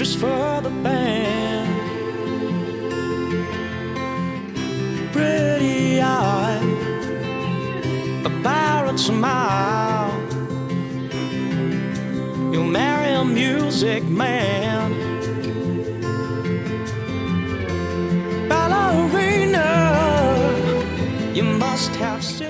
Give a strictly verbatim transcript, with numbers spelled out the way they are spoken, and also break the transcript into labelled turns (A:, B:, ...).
A: just for the band. Pretty eye, a pirate smile. You'll marry a music man. Ballerina, you must have seen.